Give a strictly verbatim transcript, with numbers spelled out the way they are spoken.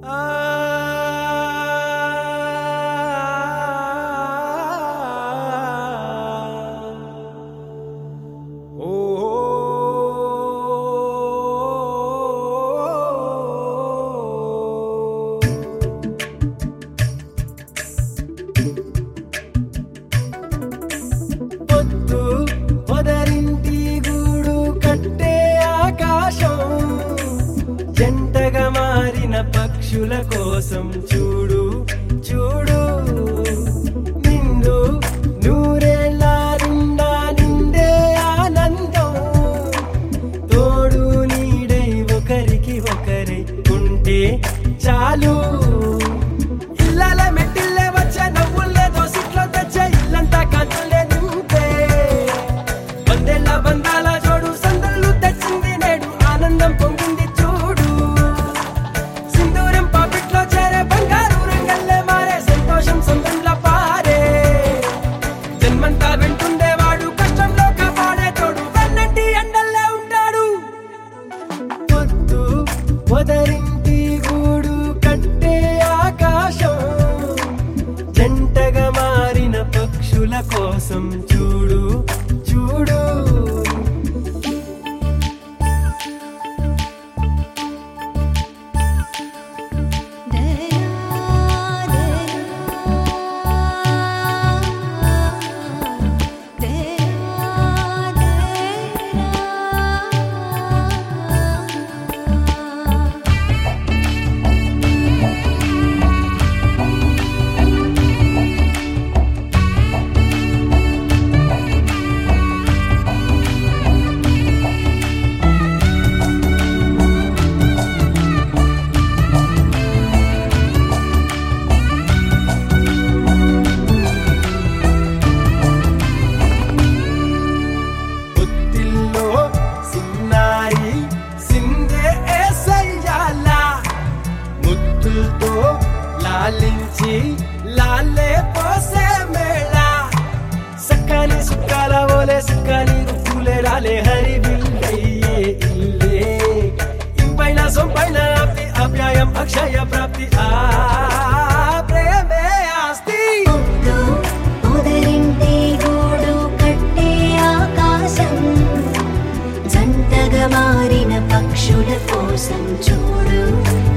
పక్షుల కోసం చూడు చూడు నిండు నూరేళ్ళ నిండా నిండే ఆనందం తోడు నీడై ఒకరికి ఒకరై ఉంటే చాలు ఇళ్ళల మెట్టిల్లే వచ్చే నవ్వుల్లే దోసిట్లో తెచ్చే ఇల్లంతా కాంతులే నింపే వందేళ్ళ బంధాల జోడు సందళ్ళు తెచ్చింది నేడు ఆనందం పొంగింది వదరింటి గూడు కట్టే ఆకాశం జంటగా మారిన పక్షుల కోసం చూడు చూడు లాలించి లాలే పోసే మేళ సక్కని సుక్కాల ఓలే సుక్కని రుక్కులే రాలే హరి విల్లయ్యే ఇల్లే ఇంపైన సొంపైన ఆప్తి అప్యాయం అక్షయ ప్రాప్తి ఆ ప్రేమే ఆస్తి ఉదరింటి గూడు కట్టే ఆకాశం జంటగా మారిన పక్షుల కోసం చూడు